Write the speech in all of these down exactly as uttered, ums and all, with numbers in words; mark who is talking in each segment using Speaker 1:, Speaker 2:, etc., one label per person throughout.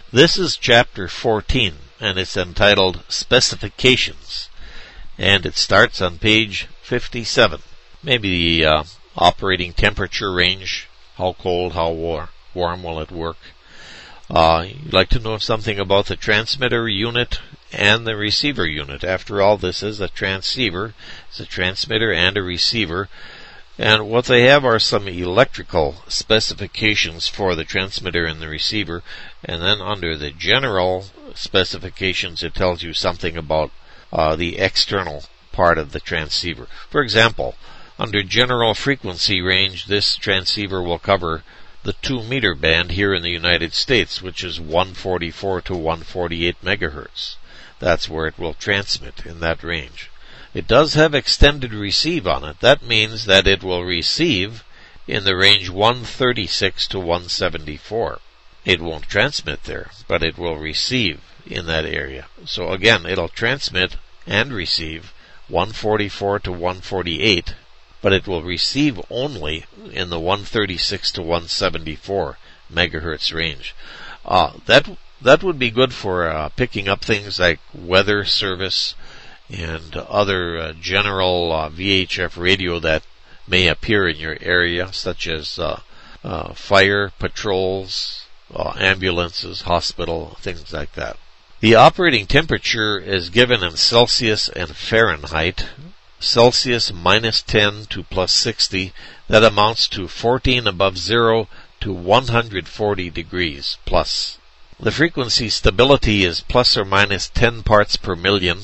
Speaker 1: This is chapter fourteen, and it's entitled Specifications, and it starts on page fifty-seven. Maybe the uh, operating temperature range, how cold, how war, warm will it work. Uh, you'd like to know something about the transmitter unit and the receiver unit. After all, this is a transceiver. It's a transmitter and a receiver. And what they have are some electrical specifications for the transmitter and the receiver. And then under the general specifications, it tells you something about uh, the external part of the transceiver. For example, under general frequency range, this transceiver will cover the two meter band here in the United States, which is one forty-four to one forty-eight megahertz. That's where it will transmit, in that range. It does have extended receive on it. That means that it will receive in the range one thirty-six to one seventy-four. It won't transmit there, but it will receive in that area. So again, it'll transmit and receive one forty-four to one forty-eight, but it will receive only in the one thirty-six to one seventy-four megahertz range. Uh, that that would be good for uh, picking up things like weather service and other uh, general uh, V H F radio that may appear in your area, such as uh, uh, fire patrols, uh, ambulances, hospital, things like that. The operating temperature is given in Celsius and Fahrenheit. Celsius minus ten to plus sixty, that amounts to fourteen above zero to one hundred forty degrees plus. The frequency stability is plus or minus ten parts per million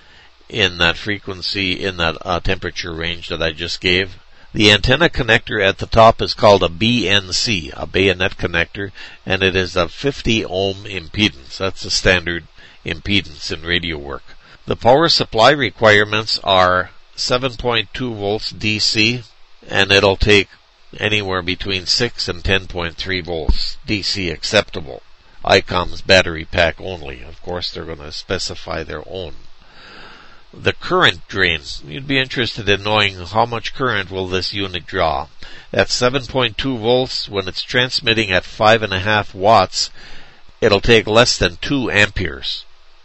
Speaker 1: in that frequency, in that uh, temperature range that I just gave. The antenna connector at the top is called a B N C, a bayonet connector, and it is a fifty ohm impedance. That's the standard impedance in radio work. The power supply requirements are seven point two volts D C, and it'll take anywhere between six and ten point three volts D C acceptable. I COM's battery pack only. Of course, they're going to specify their own. The current drain. You'd be interested in knowing how much current will this unit draw. At seven point two volts, when it's transmitting at five point five watts, it'll take less than two amperes.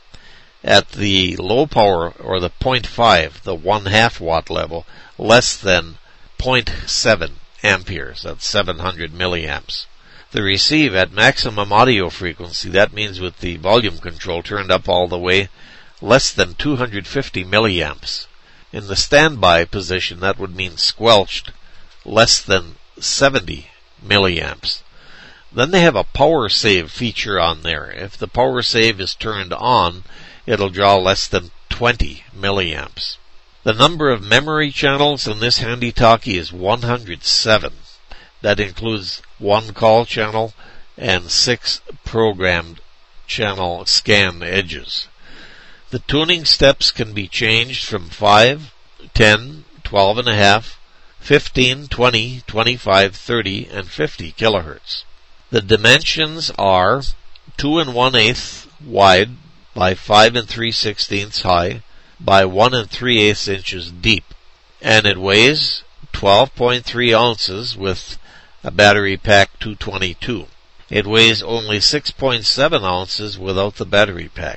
Speaker 1: At the low power, or the zero point five, the one half watt level, less than zero point seven amperes. That's seven hundred milliamps. The receive at maximum audio frequency, that means with the volume control turned up all the way, less than two hundred fifty milliamps. In the standby position, that would mean squelched, less than seventy milliamps. Then they have a power save feature on there. If the power save is turned on, it'll draw less than twenty milliamps. The number of memory channels in this handy-talkie is one hundred seven. That includes one call channel and six programmed channel scan edges. The tuning steps can be changed from five, ten, twelve and a half, fifteen, twenty, twenty-five, thirty, and fifty kilohertz. The dimensions are two and one eighth wide by five and three sixteenths high by one and three eighths inches deep, and it weighs twelve point three ounces with a battery pack two twenty-two. It weighs only six point seven ounces without the battery pack.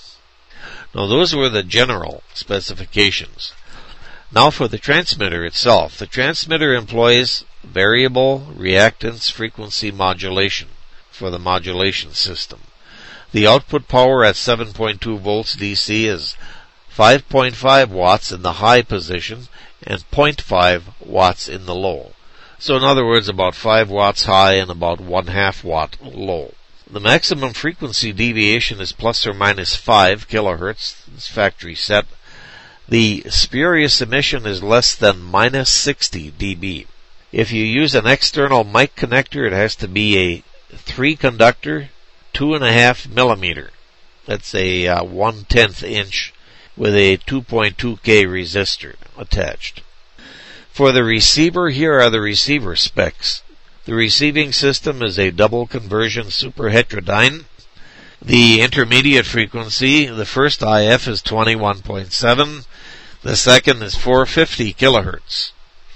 Speaker 1: Now those were the general specifications. Now for the transmitter itself. The transmitter employs variable reactance frequency modulation for the modulation system. The output power at seven point two volts D C is five point five watts in the high position and zero point five watts in the low. So in other words, about five watts high and about one half watt low. The maximum frequency deviation is plus or minus five kilohertz. It's factory set. The spurious emission is less than minus sixty decibels. If you use an external mic connector, it has to be a three conductor, two and a half millimeter. That's a uh, one tenth inch with a two point two K resistor attached. For the receiver, here are the receiver specs. The receiving system is a double conversion superheterodyne. The intermediate frequency, the first I F is twenty-one point seven. The second is four hundred fifty kilohertz.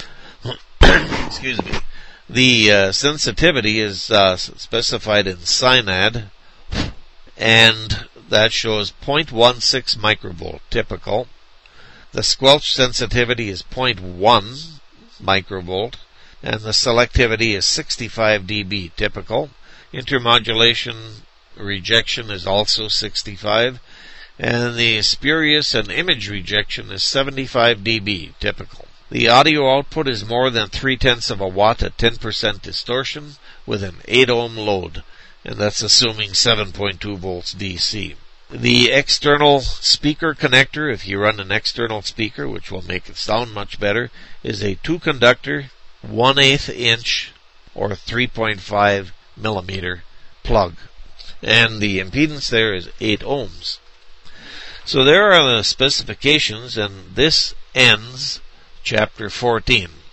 Speaker 1: Excuse me. The uh, sensitivity is uh, specified in SINAD, and that shows zero point one six microvolt typical. The squelch sensitivity is zero point one microvolt, and the selectivity is sixty-five decibels typical. Intermodulation rejection is also sixty-five, and the spurious and image rejection is seventy-five decibels typical. The audio output is more than three tenths of a watt at ten percent distortion with an eight ohm load, and that's assuming seven point two volts D C. The external speaker connector, if you run an external speaker, which will make it sound much better, is a two conductor, one eighth inch or three point five millimeter plug. And the impedance there is eight ohms. So there are the specifications, and this ends chapter fourteen.